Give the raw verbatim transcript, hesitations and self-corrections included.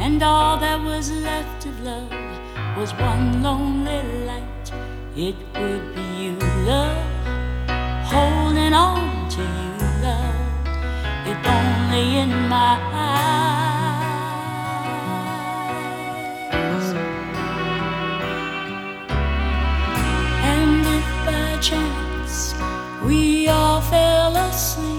and all that was left of love was one lonely light. It would be you, love, holding on to you, love, if only in my eyes. And if by chance we all fell asleep,